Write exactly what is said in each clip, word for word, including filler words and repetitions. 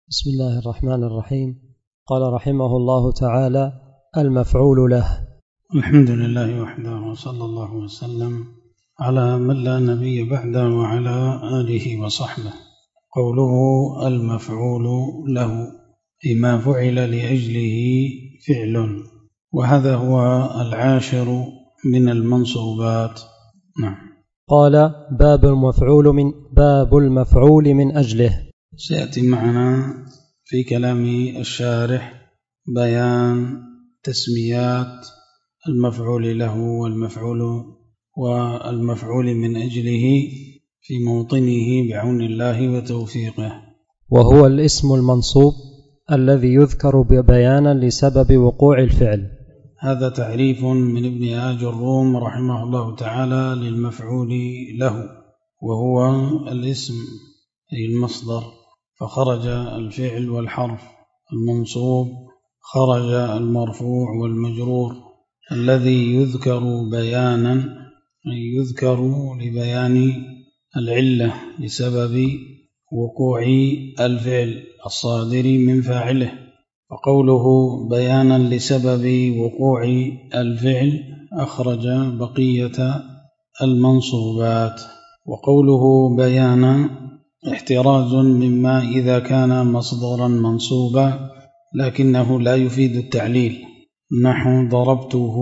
بسم الله الرحمن الرحيم. قال رحمه الله تعالى: المفعول له. الحمد لله وحده وصلى الله وسلم على من لا نبي بعده وعلى آله وصحبه. قوله المفعول له أي ما فعل لأجله فعل، وهذا هو العاشر من المنصوبات. نعم. قال: باب المفعول من باب المفعول من أجله. سيأتي معنا في كلام الشارح بيان تسميات المفعول له والمفعول والمفعول من أجله في موطنه بعون الله وتوفيقه. وهو الاسم المنصوب الذي يذكر بيانا لسبب وقوع الفعل. هذا تعريف من ابن آج الروم رحمه الله تعالى للمفعول له، وهو الاسم أي المصدر، فخرج الفعل والحرف، المنصوب خرج المرفوع والمجرور، الذي يذكر بيانا أي يذكر لبيان العلة لسبب وقوع الفعل الصادر من فاعله. فقوله بيانا لسبب وقوع الفعل أخرج بقية المنصوبات. وقوله بيانا احتراز مما إذا كان مصدرا منصوبا لكنه لا يفيد التعليل، نحو ضربته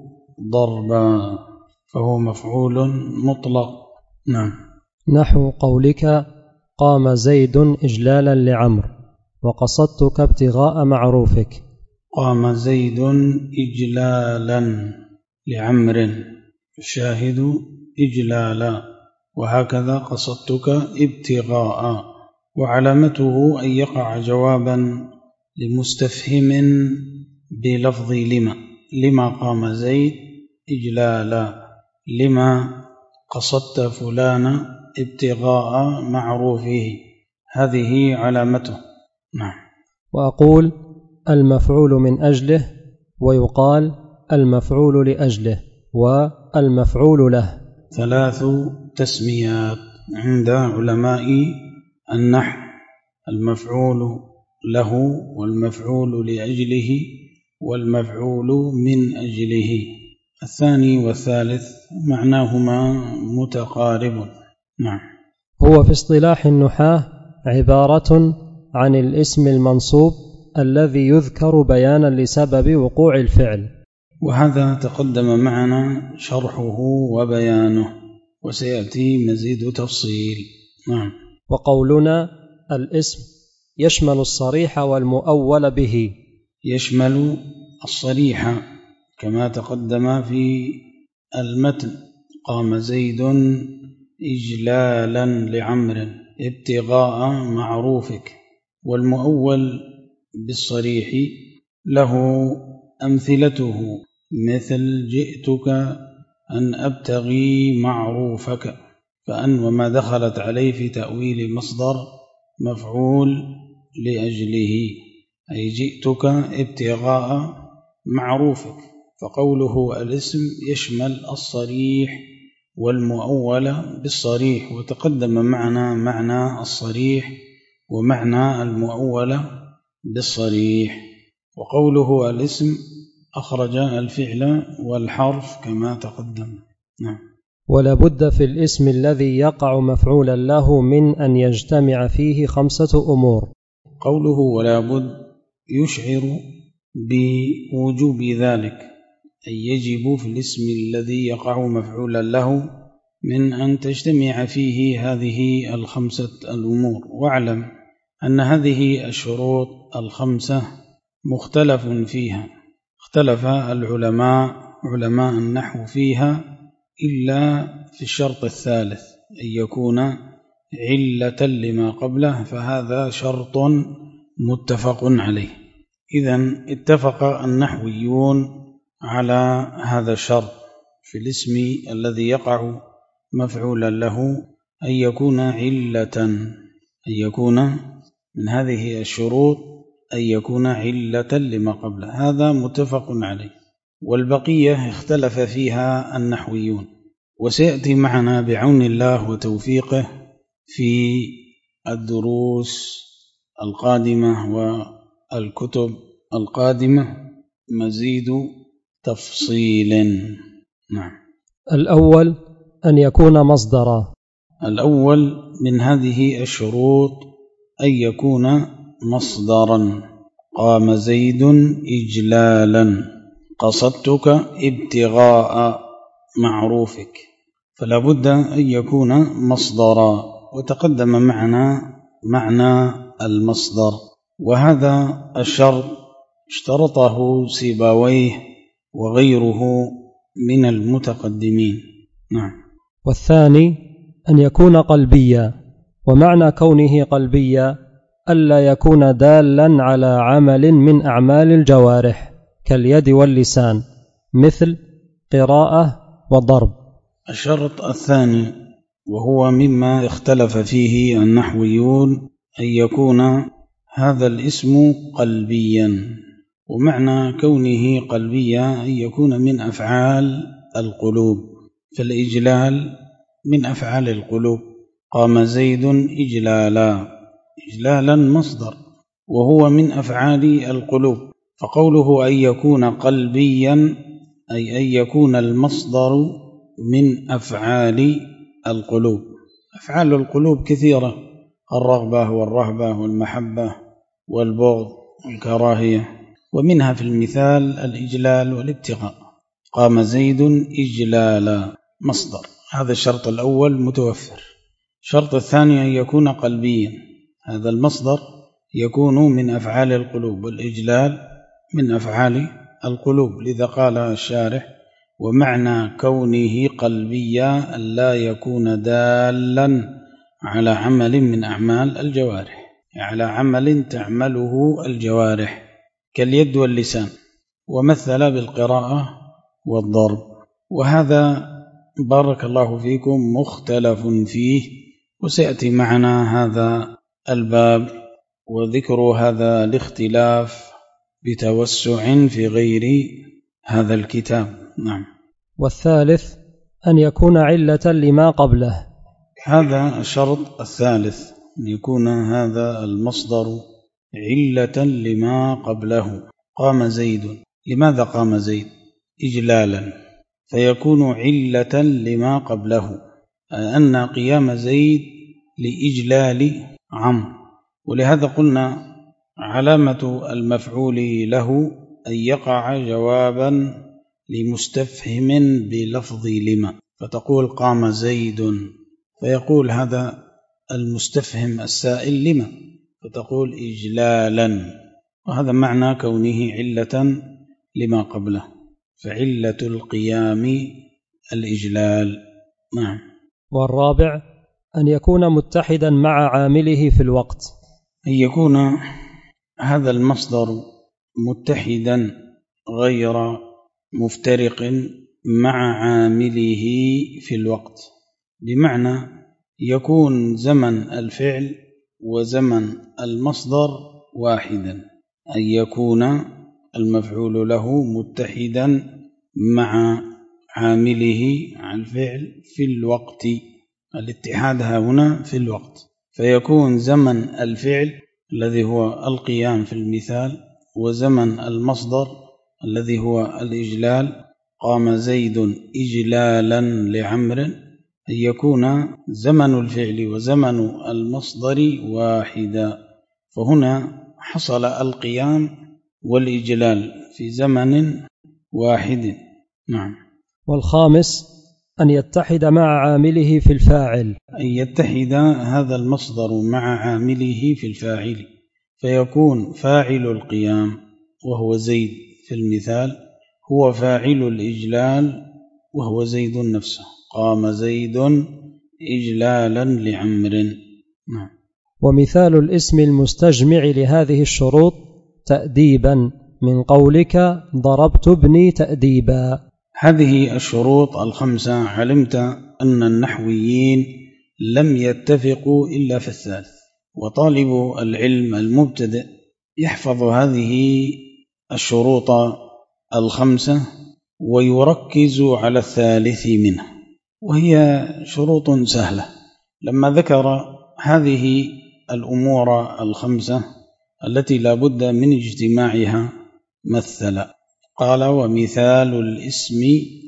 ضربا، فهو مفعول مطلق. نعم. نحو قولك: قام زيد إجلالا لعمر وقصدتك ابتغاء معروفك. قام زيد إجلالا لعمر، الشاهد إجلالا، وهكذا قصدتك ابتغاء. وعلامته أن يقع جوابا لمستفهم بلفظ لما. لما قام زيد إجلالا، لما قصدت فلان ابتغاء معروفه، هذه علامته. نعم. وأقول المفعول من أجله، ويقال المفعول لأجله والمفعول له. ثلاث تسميات عند علماء النحو: المفعول له والمفعول لأجله والمفعول من أجله. الثاني والثالث معناهما متقارب. نعم. هو في اصطلاح النحاة عبارة عن الاسم المنصوب الذي يذكر بيانا لسبب وقوع الفعل، وهذا تقدم معنا شرحه وبيانه، وسيأتي مزيد تفصيل. نعم. وقولنا الاسم يشمل الصريح والمؤول به. يشمل الصريح كما تقدم في المتن: قام زيد إجلالا لعمر ابتغاء معروفك. والمؤول بالصريح له أمثلته، مثل جئتك أن أبتغي معروفك، فأن وما دخلت عليه في تأويل مصدر مفعول لأجله، أي جئتك ابتغاء معروفك. فقوله الاسم يشمل الصريح والمؤول بالصريح، وتقدم معنا معنى الصريح ومعنى المؤول بالصريح. وقوله الاسم أخرج الفعل والحرف كما تقدم. نعم. ولا بد في الاسم الذي يقع مفعولا له من أن يجتمع فيه خمسة أمور. قوله ولا بد يشعر بوجوب ذلك، أي يجب في الاسم الذي يقع مفعولا له من أن تجتمع فيه هذه الخمسة الأمور. واعلم أن هذه الشروط الخمسة مختلف فيها، اختلف العلماء علماء النحو فيها إلا في الشرط الثالث، أن يكون علة لما قبله، فهذا شرط متفق عليه. إذن اتفق النحويون على هذا الشرط في الاسم الذي يقع مفعولا له، أن يكون علة، أن يكون من هذه الشروط أن يكون علة لما قبله، هذا متفق عليه. والبقية اختلف فيها النحويون، وسيأتي معنا بعون الله وتوفيقه في الدروس القادمة والكتب القادمة مزيد تفصيل. نعم. الأول أن يكون مصدرا. الأول من هذه الشروط أن يكون مصدرا. قام زيد إجلالا، قصدتك ابتغاء معروفك، فلا بد أن يكون مصدرا. وتقدم معنا معنى المصدر، وهذا الشرط اشترطه سيبويه وغيره من المتقدمين. نعم. والثاني أن يكون قلبيا، ومعنى كونه قلبيا ألا يكون دالا على عمل من أعمال الجوارح كاليد واللسان، مثل قراءة وضرب. الشرط الثاني وهو مما اختلف فيه النحويون أن يكون هذا الاسم قلبيا، ومعنى كونه قلبيا أن يكون من أفعال القلوب، فالإجلال من أفعال القلوب. قام زيد إجلالا، إجلالا مصدر وهو من أفعال القلوب، فقوله أن يكون قلبيا أي أن يكون المصدر من أفعال القلوب. أفعال القلوب كثيرة، الرغبة والرهبة والمحبة والبغض والكراهية، ومنها في المثال الإجلال والابتغاء. قام زيد إجلالا مصدر، هذا الشرط الأول متوفر. الشرط الثاني أن يكون قلبيا، هذا المصدر يكون من أفعال القلوب، والإجلال من أفعال القلوب. لذا قال الشارح: ومعنى كونه قلبيا ألا يكون دالا على عمل من أعمال الجوارح، على عمل تعمله الجوارح كاليد واللسان، ومثل بالقراءة والضرب. وهذا بارك الله فيكم مختلف فيه، وسيأتي معنا هذا الباب وذكر هذا الاختلاف بتوسع في غير هذا الكتاب. نعم. والثالث أن يكون علة لما قبله. هذا الشرط الثالث، أن يكون هذا المصدر علة لما قبله. قام زيد، لماذا قام زيد؟ إجلالا، فيكون علة لما قبله، أن قيام زيد لإجلال عمرو. ولهذا قلنا علامة المفعول له أن يقع جوابا لمستفهم بلفظ لما، فتقول قام زيد، فيقول هذا المستفهم السائل لما، فتقول إجلالا، وهذا معنى كونه علة لما قبله، فعلة القيام الإجلال. نعم. والرابع أن يكون متحدا مع عامله في الوقت، أن يكون هذا المصدر متحدا غير مفترق مع عامله في الوقت، بمعنى يكون زمن الفعل وزمن المصدر واحدا، أن يكون المفعول له متحدا مع عامله عن الفعل في الوقت. الاتحاد هنا في الوقت، فيكون زمن الفعل الذي هو القيام في المثال، وزمن المصدر الذي هو الإجلال. قام زيد إجلالا لعمر، أن يكون زمن الفعل وزمن المصدر واحدا، فهنا حصل القيام والإجلال في زمن واحد. نعم. والخامس أن يتحد مع عامله في الفاعل، أن يتحد هذا المصدر مع عامله في الفاعل، فيكون فاعل القيام وهو زيد في المثال هو فاعل الإجلال وهو زيد نفسه. قام زيد إجلالا لعمر. نعم. ومثال الاسم المستجمع لهذه الشروط تأديبا من قولك ضربت ابني تأديبا. هذه الشروط الخمسة علمت أن النحويين لم يتفقوا إلا في الثالث، وطالب العلم المبتدئ يحفظ هذه الشروط الخمسة ويركز على الثالث منها، وهي شروط سهلة. لما ذكر هذه الأمور الخمسة التي لا بد من اجتماعها مثل. قال: ومثال الاسم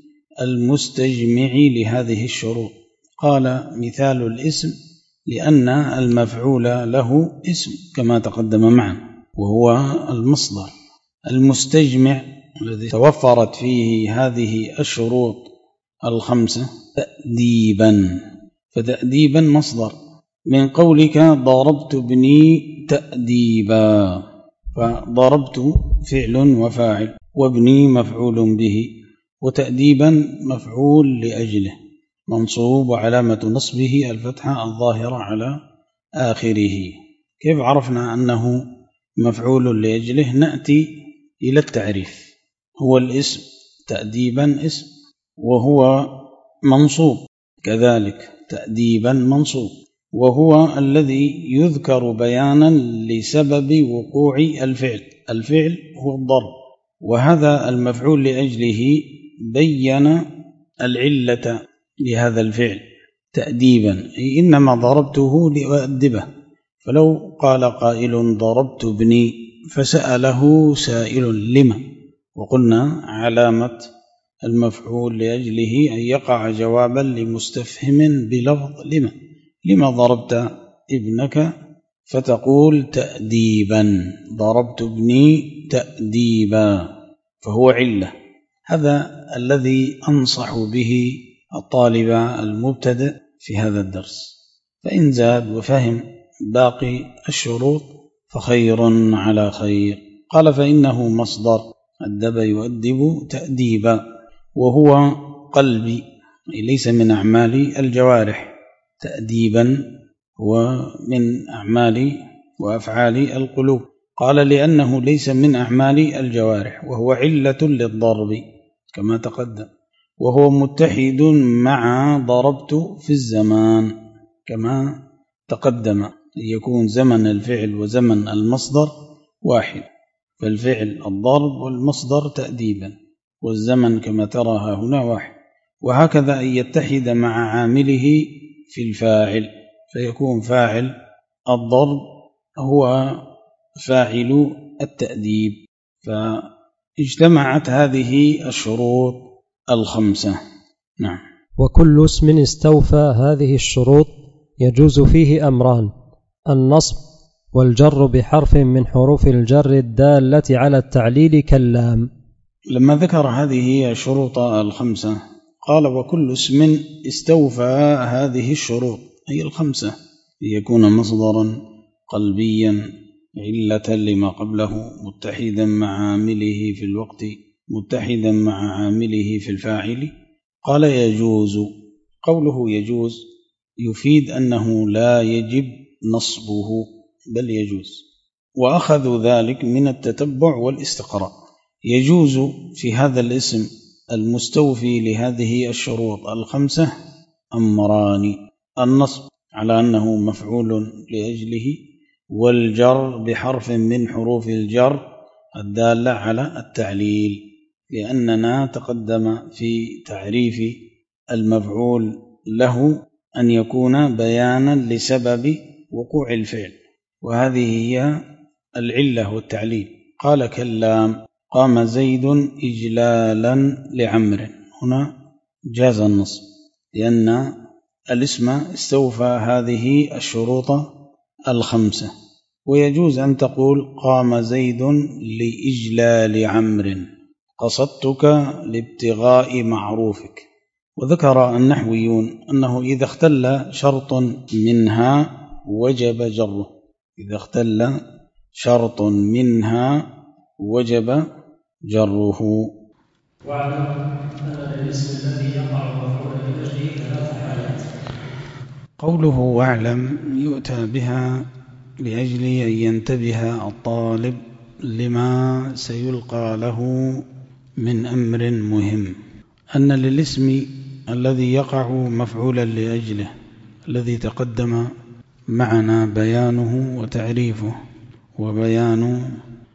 المستجمع لهذه الشروط. قال: مثال الاسم لأن المفعول له اسم كما تقدم معنا، وهو المصدر المستجمع الذي توفرت فيه هذه الشروط الخمسة تأديبا. فتأديبا مصدر من قولك ضربت ابني تأديبا، فضربت فعل وفاعل، وابني مفعول به، وتأديبا مفعول لأجله منصوب وعلامة نصبه الفتحة الظاهرة على آخره. كيف عرفنا أنه مفعول لأجله؟ نأتي إلى التعريف. هو الاسم تأديبا اسم، وهو منصوب كذلك تأديبا منصوب، وهو الذي يذكر بيانا لسبب وقوع الفعل. الفعل هو الضرب، وهذا المفعول لأجله بين العلة لهذا الفعل تأديبا، أي إنما ضربته لأؤدبه. فلو قال قائل ضربت ابني فسأله سائل لما، وقلنا علامة المفعول لأجله أن يقع جوابا لمستفهم بلفظ لما. لما ضربت ابنك؟ فتقول تأديبا، ضربت ابني تأديبا، فهو علة. هذا الذي أنصح به الطالب المبتدئ في هذا الدرس، فإن زاد وفهم باقي الشروط فخير على خير. قال: فإنه مصدر أدب يؤدب تأديبا، وهو قلبي، ليس من أعمال الجوارح. تأديبا هو من أعمال وأفعال القلوب. قال: لأنه ليس من أعمال الجوارح، وهو علة للضرب كما تقدم، وهو متحد مع ضربت في الزمان كما تقدم، يكون زمن الفعل وزمن المصدر واحد، فالفعل الضرب والمصدر تأديبا، والزمن كما تراها هنا واحد. وهكذا أن يتحد مع عامله في الفاعل، فيكون فاعل الضرب هو فاعل التأديب. فاجتمعت هذه الشروط الخمسة. نعم. وكل اسم استوفى هذه الشروط يجوز فيه أمران: النصب والجر بحرف من حروف الجر الدالة على التعليل كاللام. لما ذكر هذه الشروط الخمسة قال: وكل اسم استوفى هذه الشروط، أي الخمسة، ليكون مصدرا قلبيا علة لما قبله، متحدا مع عامله في الوقت، متحدا مع عامله في الفاعل. قال: يجوز. قوله يجوز يفيد أنه لا يجب نصبه، بل يجوز، وأخذوا ذلك من التتبع والاستقراء. يجوز في هذا الاسم المستوفي لهذه الشروط الخمسة أمران: النصب على أنه مفعول لأجله، والجر بحرف من حروف الجر الدالة على التعليل، لأننا تقدم في تعريف المفعول له أن يكون بيانا لسبب وقوع الفعل، وهذه هي العلة والتعليل. قال: كاللام، قام زيد إجلالا لعمر. هنا جاز النصب لأن الاسم استوفى هذه الشروط الخمسة. ويجوز أن تقول: قام زيد لإجلال عمر، قصدتك لابتغاء معروفك. وذكر النحويون أنه إذا اختل شرط منها وجب جره، إذا اختل شرط منها وجب جره. واعلم أن الاسم الذي يقع مفعولا لأجله ثلاث حالات. قوله واعلم يؤتى بها لأجل أن ينتبه الطالب لما سيلقى له من أمر مهم، أن للاسم الذي يقع مفعولا لأجله الذي تقدم معنا بيانه وتعريفه وبيان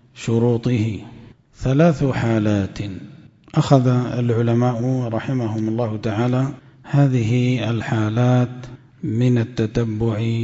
شروطه ثلاث حالات. أخذ العلماء رحمهم الله تعالى هذه الحالات من التتبع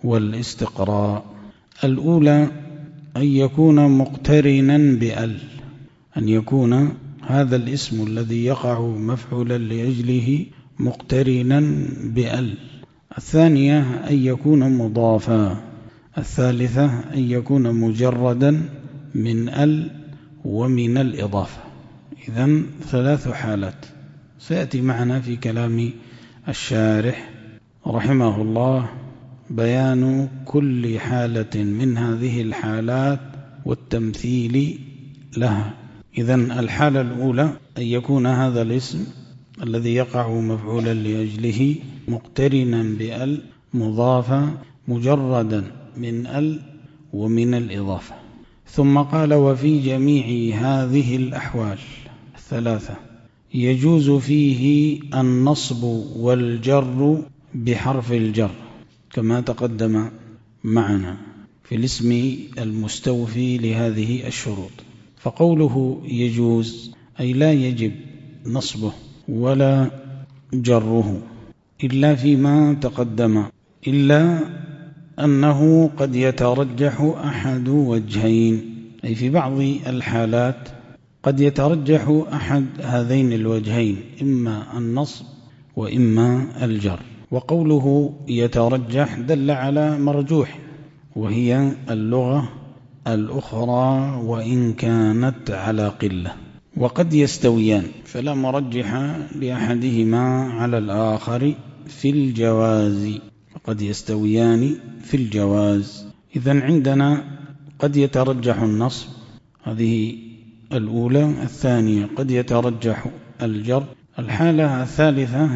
والاستقراء. الأولى أن يكون مقترنا بأل، أن يكون هذا الاسم الذي يقع مفعولا لأجله مقترنا بأل. الثانية أن يكون مضافا. الثالثة أن يكون مجردا من أل ومن الإضافة. إذن ثلاث حالات سيأتي معنا في كلام الشارح رحمه الله بيان كل حالة من هذه الحالات والتمثيل لها. إذن الحالة الأولى أن يكون هذا الاسم الذي يقع مفعولا لأجله مقترنا بأل مضافا مجردا من أل ومن الإضافة. ثم قال وفي جميع هذه الأحوال الثلاثة يجوز فيه النصب والجر بحرف الجر كما تقدم معنا في الاسم المستوفي لهذه الشروط. فقوله يجوز أي لا يجب نصبه ولا جره إلا فيما تقدم، إلا أنه قد يترجح أحد وجهين، أي في بعض الحالات قد يترجح أحد هذين الوجهين، إما النصب وإما الجر. وقوله يترجح دل على مرجوح وهي اللغة الأخرى وإن كانت على قلة، وقد يستويان فلا مرجح لأحدهما على الآخر في الجواز، قد يستويان في الجواز. إذن عندنا قد يترجح النصب، هذه الأولى. الثانية قد يترجح الجر. الحالة الثالثة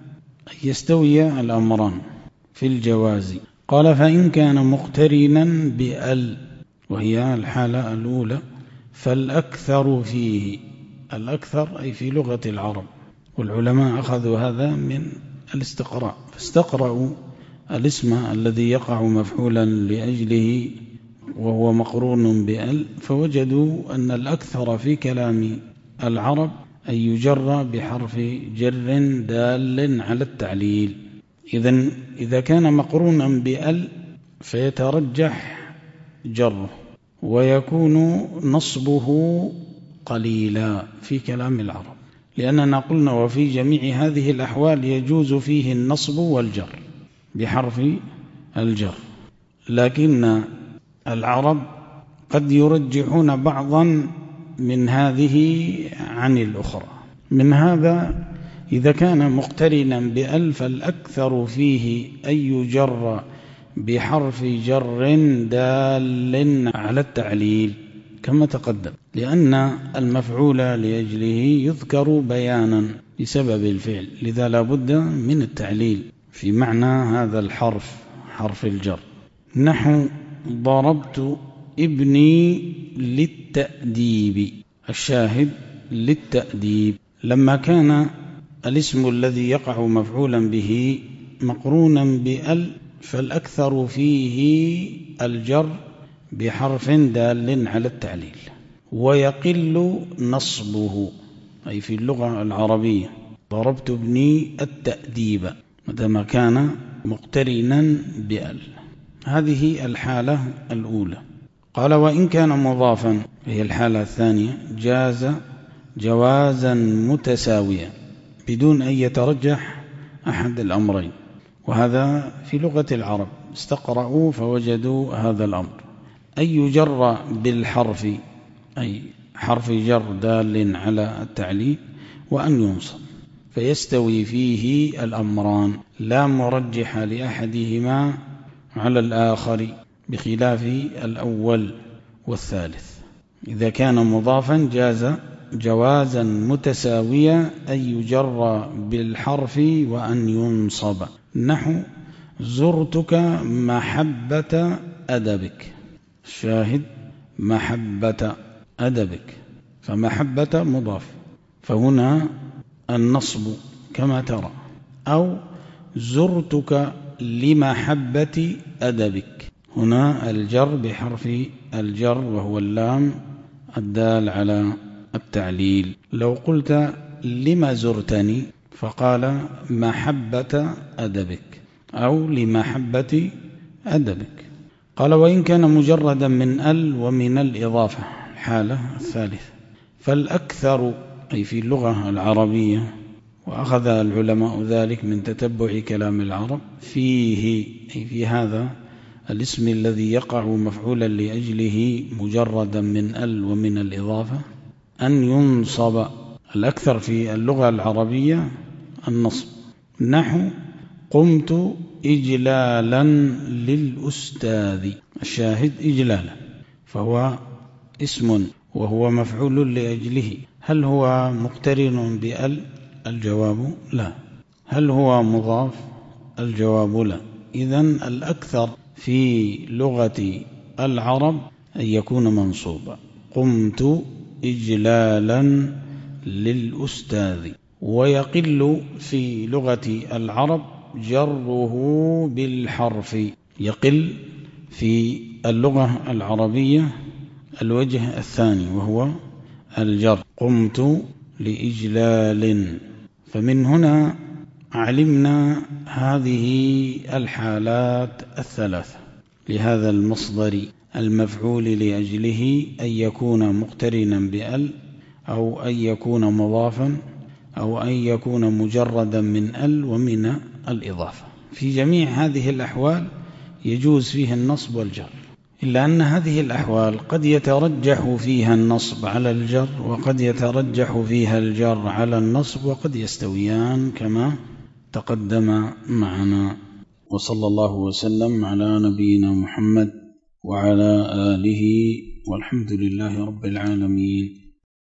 يستوي الأمران في الجواز. قال فإن كان مقترنا بأل وهي الحالة الأولى فالأكثر فيه، الأكثر أي في لغة العرب، والعلماء أخذوا هذا من الاستقراء، فاستقرأوا الاسم الذي يقع مفعولا لأجله وهو مقرون بأل فوجدوا أن الأكثر في كلام العرب أن يجر بحرف جر دال على التعليل. إذن إذا كان مقرونا بأل فيترجح جره ويكون نصبه قليلا في كلام العرب، لأننا قلنا وفي جميع هذه الأحوال يجوز فيه النصب والجر بحرف الجر، لكن العرب قد يرجحون بعضا من هذه عن الأخرى. من هذا إذا كان مقترنا بأل فالأكثر فيه أن يجر بحرف جر دال على التعليل كما تقدم، لأن المفعول لأجله يذكر بيانا بسبب الفعل، لذا لا بد من التعليل في معنى هذا الحرف حرف الجر. نحو ضربت ابني للتأديب، الشاهد للتأديب. لما كان الاسم الذي يقع مفعولا به مقرونا بأل فالأكثر فيه الجر بحرف دال على التعليل، ويقل نصبه أي في اللغة العربية ضربت ابني التأديب متى كان مقترنا بأل. هذه الحالة الأولى. قال وإن كان مضافا، هي الحالة الثانية، جاز جوازا متساويا بدون أن يترجح أحد الأمرين، وهذا في لغة العرب استقرأوا فوجدوا هذا الأمر، أن يجر بالحرف أي حرف جر دال على التعليل وأن ينصب، فيستوي فيه الأمران لا مرجح لأحدهما على الآخر بخلاف الأول والثالث. إذا كان مضافا جاز جوازا متساويا أن يجر بالحرف وأن ينصب. نحو زرتك محبة أدبك، الشاهد محبة أدبك، فمحبة مضاف فهنا النصب كما ترى، أو زرتك لمحبة أدبك، هنا الجر بحرف الجر وهو اللام الدال على التعليل. لو قلت لما زرتني فقال محبة أدبك، أو لمحبة أدبك. قال وإن كان مجردا من ال ومن الإضافة الحالة الثالثة، فالأكثر أي في اللغة العربية، وأخذ العلماء ذلك من تتبع كلام العرب، فيه أي في هذا الاسم الذي يقع مفعولا لأجله مجردا من ال ومن الإضافة أن ينصب. الأكثر في اللغة العربية النصب، نحو قمت إجلالا للأستاذ، الشاهد إجلالا، فهو اسم وهو مفعول لأجله. هل هو مقترن بأل؟ الجواب لا. هل هو مضاف؟ الجواب لا. إذن الأكثر في لغة العرب أن يكون منصوبا، قمت إجلالا للأستاذ. ويقل في لغة العرب جره بالحرف، يقل في اللغة العربية الوجه الثاني وهو الجر، قمت لإجلال. فمن هنا علمنا هذه الحالات الثلاثة لهذا المصدر المفعول لأجله، أن يكون مقترنا بأل، أو أن يكون مضافا، أو أن يكون مجردا من ال ومن الإضافة. في جميع هذه الأحوال يجوز فيها النصب والجر، إلا أن هذه الأحوال قد يترجح فيها النصب على الجر، وقد يترجح فيها الجر على النصب، وقد يستويان كما تقدم معنا. وصلى الله وسلم على نبينا محمد وعلى آله، والحمد لله رب العالمين.